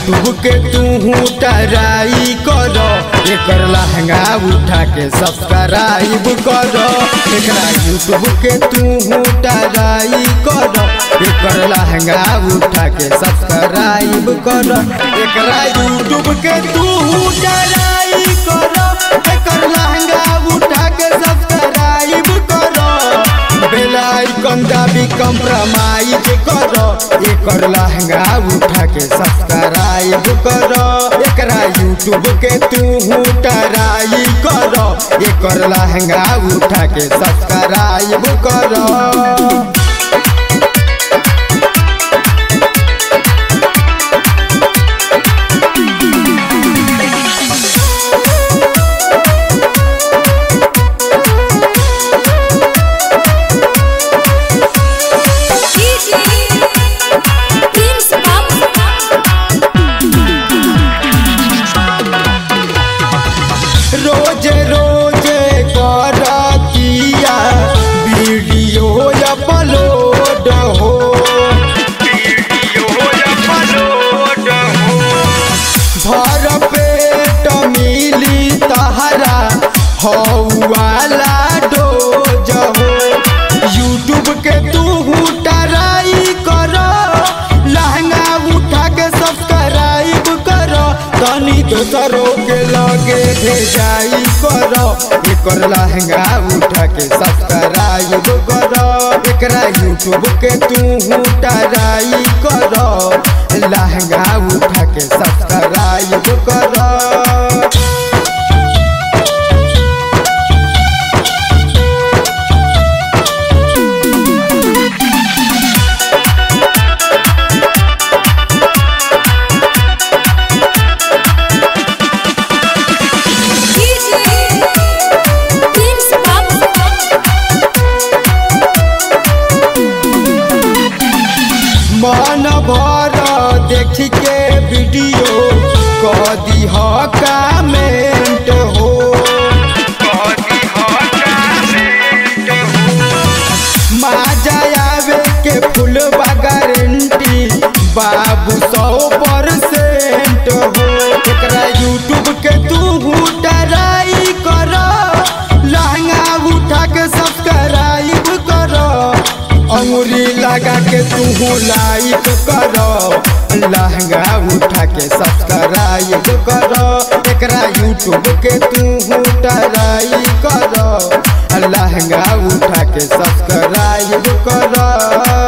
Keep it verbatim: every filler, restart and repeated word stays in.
YouTube के तू try कर, एकर लहंगा उठा के सब्सक्राइब कर। एकरा यूट्यूब के तू ट्राई कर, एकर लहंगा उठा के सब्सक्राइब कर। एकरा यूट्यूब के तू ट्राई कर, एकर लहंगा उठा के सब्सक्राइब कर। बेल आइकन दाबी कंप्रोमाइज कर, एकर लहंगा उठा के सब्सक्राइब कर। एकरा यूट्यूब के तू ट्राई कर, एकर लहंगा उठा के सब्सक्राइब कर। रोज रोज करतिया वीडियो अपलोड हो, भर पेट मिली तहरा हौवाला डोज हो। यूट्यूब के तू ट्राई कर, लहंगा उठा के सब्सक्राइब कर। तनी दोसरों के लगे भेजाई कर, एकर लहंगा उठा के सब्सक्राइब कर। एकरा यूट्यूब के तू ट्राई कर, लहंगा उठा के सब्सक्राइब कर। मन भर देख के वीडियो कर दी कमेंट हो, मजा आवे के फुल गारंटी बाबू सौ परसेंट हो। एकरा यूट्यूब के तू ट्राई कर, लहंगा उठा के सब्सक्राइब कर। अंगुरी लगा के तू लाइक कर, लहंगा उठा के सब्सक्राइब कर। एकरा यूट्यूब के तू ट्राई कर, लहंगा उठा के सब्सक्राइब कर।